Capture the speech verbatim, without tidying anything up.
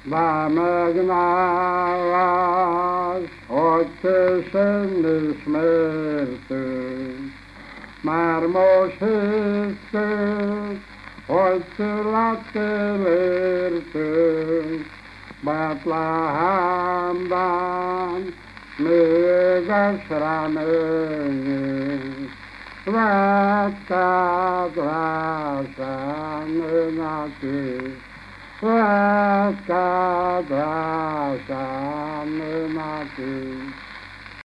de megnálás, hogy későn ismertünk, már most hisztük, hogy születtél értünk, Betlehemben, mégis reményünk, vedd kedvesen nekünk, vedd kedvesen nekünk.